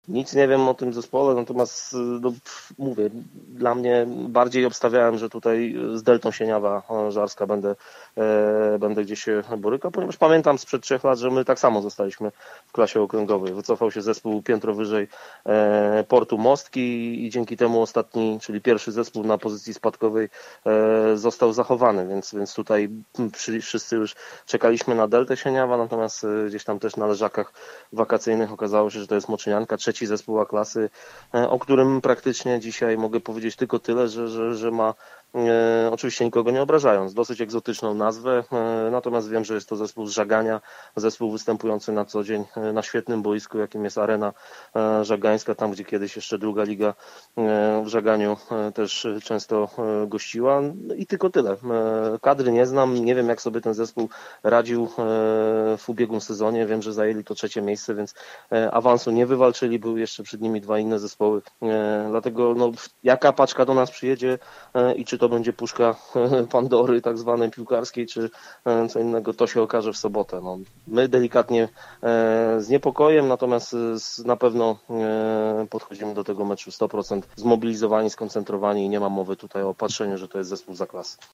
Nic nie wiem o tym zespole, natomiast no, mówię, dla mnie bardziej obstawiałem, że tutaj z Deltą Sieniawa Żarska będę gdzieś się borykał, ponieważ pamiętam sprzed 3 lat, że my tak samo zostaliśmy w klasie okręgowej. Wycofał się zespół piętro wyżej Portu Mostki i dzięki temu ostatni, czyli pierwszy zespół na pozycji spadkowej został zachowany, więc tutaj wszyscy już czekaliśmy na Deltę Sieniawa, natomiast gdzieś tam też na leżakach wakacyjnych okazało się, że to jest Moczynianka, trzeci zespół A klasy, o którym praktycznie dzisiaj mogę powiedzieć tylko tyle, że ma, oczywiście nikogo nie obrażając, dosyć egzotyczną nazwę, natomiast wiem, że jest to zespół z Żagania, zespół występujący na co dzień na świetnym boisku, jakim jest Arena Żagańska, tam gdzie kiedyś jeszcze druga liga w Żaganiu też często gościła i tylko tyle. Kadry nie znam, nie wiem jak sobie ten zespół radził w ubiegłym sezonie, wiem, że zajęli to 3. miejsce, więc awansu nie wywalczyli, były jeszcze przed nimi 2 inne zespoły, dlatego no, jaka paczka do nas przyjedzie i czy to będzie puszka Pandory tak zwanej piłkarskiej, czy co innego, to się okaże w sobotę. No, my delikatnie z niepokojem, natomiast na pewno podchodzimy do tego meczu 100% zmobilizowani, skoncentrowani i nie ma mowy tutaj o patrzeniu, że to jest zespół za klasy.